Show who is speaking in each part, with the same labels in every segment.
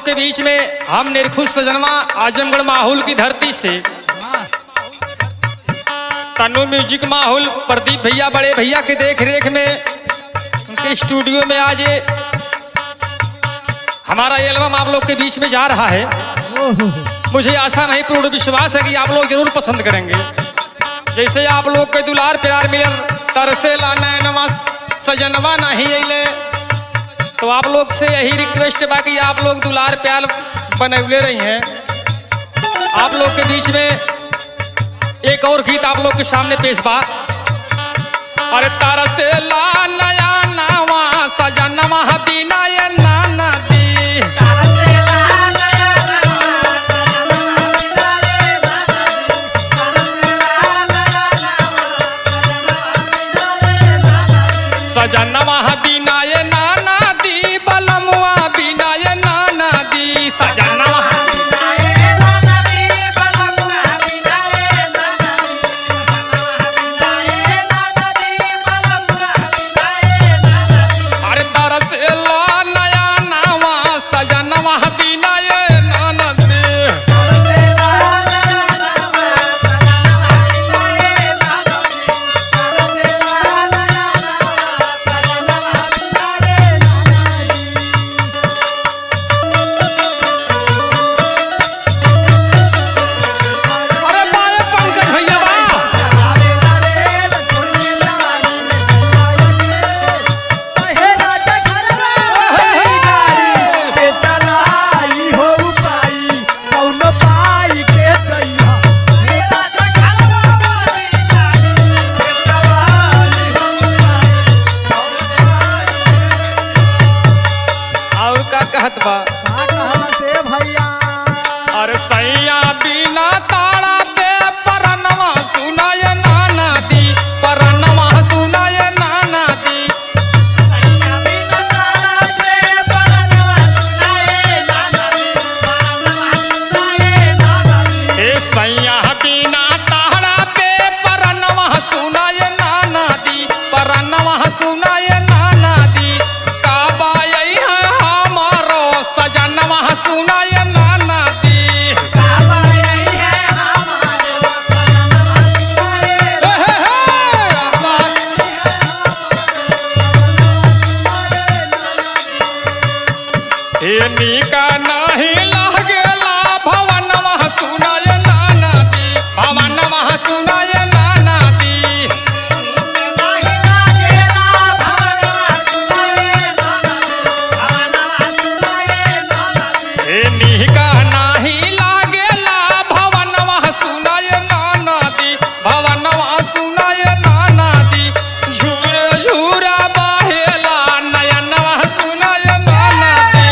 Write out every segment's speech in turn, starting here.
Speaker 1: के बीच में हम निरखुश सजनवा आजमगढ़ माहौल की धरती से तनु म्यूजिक माहौल प्रदीप भैया बड़े भैया के देख रेख में उनके स्टूडियो में आज हमारा एल्बम आप लोग के बीच में जा रहा है। मुझे आशा नहीं पूर्ण विश्वास है कि आप लोग जरूर पसंद करेंगे। जैसे आप लोग के दुलार प्यार मिलन तरसे लाना सजनवा नहीं अले तो आप लोग से यही रिक्वेस्ट बा कि आप लोग दुलार प्यार बनौले रही हैं। आप लोग के बीच में एक और गीत आप लोग के सामने पेश बा। अरे तरसे लाना सजनवा बिना ये नाना दी सजनवा बिना ये नाना दी बलमुआ बिना ये नाना दी सजनवा अरे तरसे नया नावा सजनवा बिना ये नाना दी कहत बा भैया। अरे सैया बिना ताड़ा पे परनवा सुनाय नाना दी परनवा सुनाय नाना दी ए सैया बिना ताड़ा पे परनवा सुनाय नाना दी परनवा सुनाय नाना दी काबा सुनाय नाना दी निका नहीं लगेला भवनवा सुनाय नाना दी भवनवा सुनाय नाना दी निका नहीं लागेला भवनवा सुनाय नाना दी भवनवा सुनाय नाना दी झूर झूरा बहेला नयनवा सुनाय नाना दी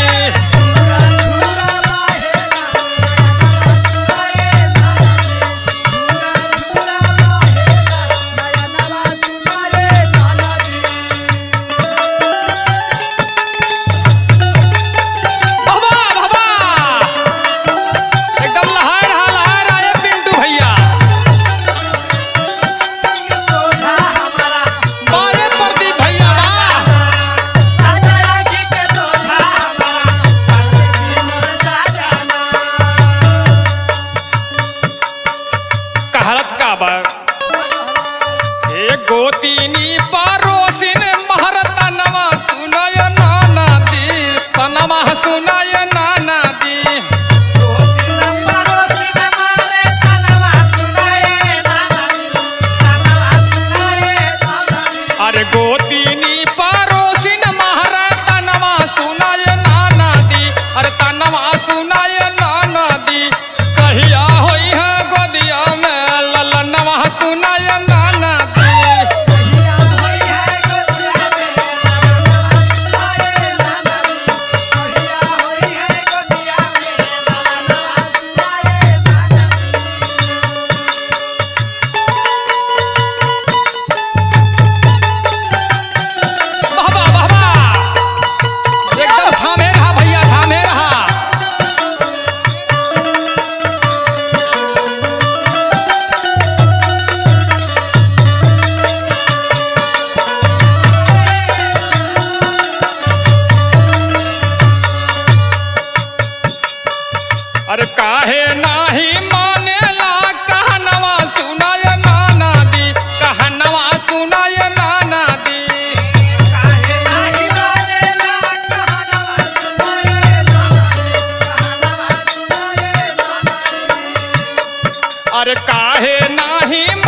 Speaker 1: गोतीनी परोसिन महरतनवा सुनाय नाना दी तनवा सुनाय नाना दी अरे गोतीनी परोसिन महरतनवा सुनाय नाना दी अरे तनवा सुनाय नाना दी कहिया होई है गोदिया में ललनवा सुनाय नाना दी काहे नाही